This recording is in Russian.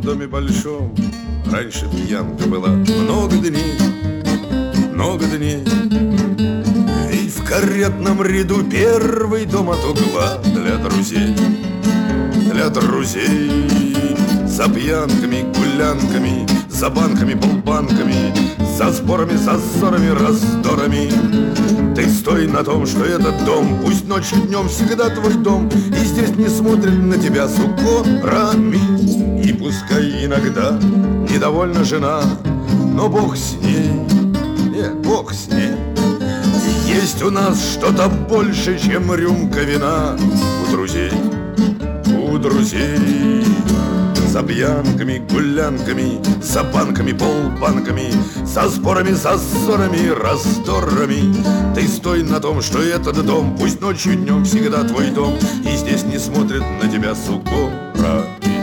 доме большом раньше пьянка была. Много дней, много дней. Ведь в каретном ряду первый дом от угла для друзей, для друзей. За пьянками, гулянками, за банками, полбанками, за спорами, за ссорами, раздорами. Ты стой на том, что этот дом, пусть ночью, днем всегда твой дом, и здесь не смотрят на тебя с укорами. И пускай иногда недовольна жена, но Бог с ней, нет, Бог с ней. Есть у нас что-то больше, чем рюмка вина у друзей, у друзей. За пьянками, гулянками, за банками, полбанками, за спорами, за ссорами, раздорами. Ты стой на том, что этот дом, пусть ночью, днем всегда твой дом, и здесь не смотрят на тебя с укорами.